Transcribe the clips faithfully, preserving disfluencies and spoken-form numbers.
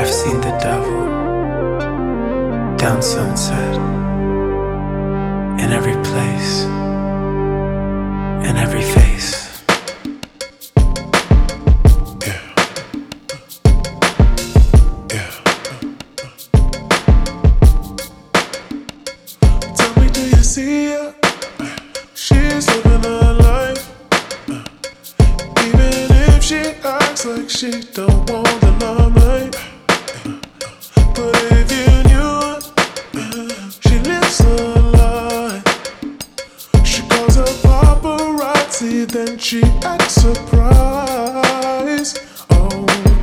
I've seen the devil down Sunset, in every place, in every face. Yeah. Yeah. Tell me, do you see her? She's living her life. Even if she acts like she don't want the limelight. But if you knew her, she lives her life. She calls her paparazzi, then she acts surprised. Oh,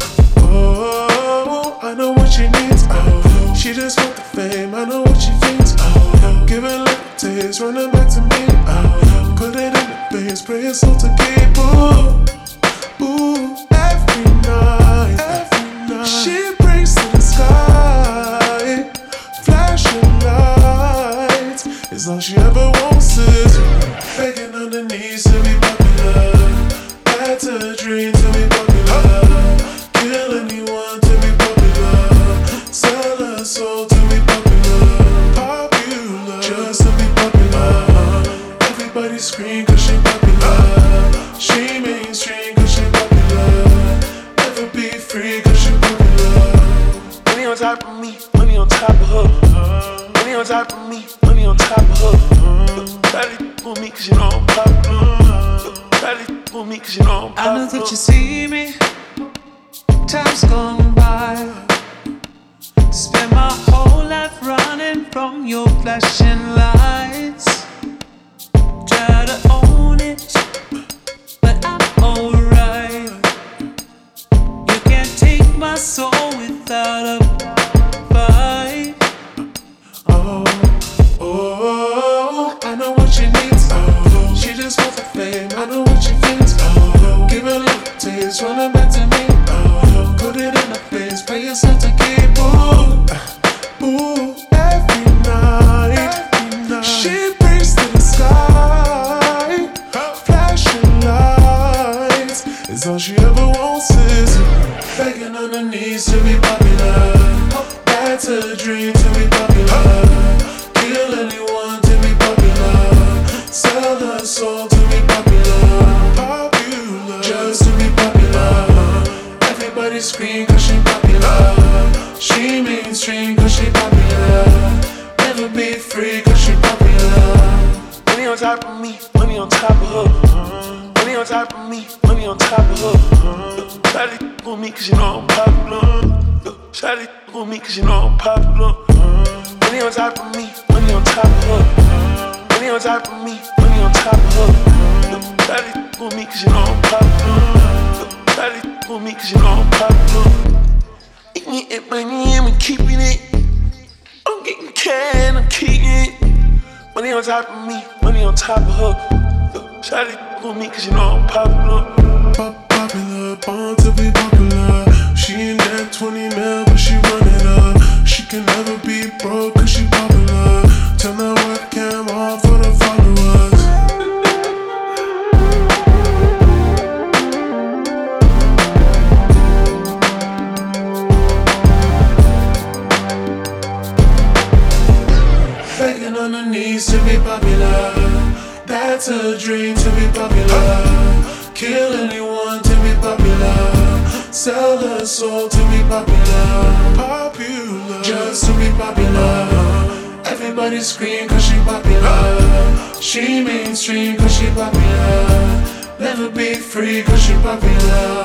oh, I know what she needs. Oh, she just wants the fame. I know what she thinks. Oh, give it like a taste, running back to me. Oh, put it in the face, pray it's all to keep. Ooh, ooh, every night, every night. She brings to the sky, flashing lights. It's all she ever wants is begging on her knees to be popular. That's a dream to be popular. Kill anyone to be popular. Sell her soul to be popular. Popular, just to be popular. Everybody scream cause she popular. She mainstream cause she popular. Never be free cause she popular. Money on top of me, money on top of her. Money on top of me, money on top of her. Try to for me cause you know I'm popular. Try to for me cause you know I'm popular. I know that you see me. Time's gone by. Spend my whole life running from your flashing lights. Try to own it, but I'm alright. You can't take my soul without a fight. Oh, oh, I know what she needs. Oh, she just wants the fame. I know what she thinks. Oh, give it a little taste, running back to me. Oh, put it in her face, pay yourself to keep. Ooh, ooh, every night, every night. She brings to the sky, flashing lights. It's all she ever wants is begging on her knees to be popular. That's a dream to be popular. Kill anyone to be popular. Sell her soul to be popular. Popular, just to be popular. Everybody scream cause she popular. She mainstream cause she popular. Never be free cause she popular. Money on top of me, money on top of her. Money on top of me, money on top of her. Try to for me cause you know I'm popular. Try to for me cause you know I'm popular. Money on top of me, money on top of her. Money on top of me, money on top of her. Try to for me cause you know I'm popular. Try to for me cause you know I'm popular. Eating it, money, and we keeping it. I'm getting can, I'm keeping it. Money on top of me, money on top of her. Try to for me cause you know I'm popular. Pop popular, born to be popular. She ain't that twenty mil, but she run it up. She can never be broke cause she popular. Turn that webcam off for the followers. Begging on her knees to be popular. That's a dream to be popular. Kill anyone to be popular. Sell her soul to be popular. Popular, just to be popular. Everybody scream cause she popular. She mainstream cause she popular. Never be free cause she popular.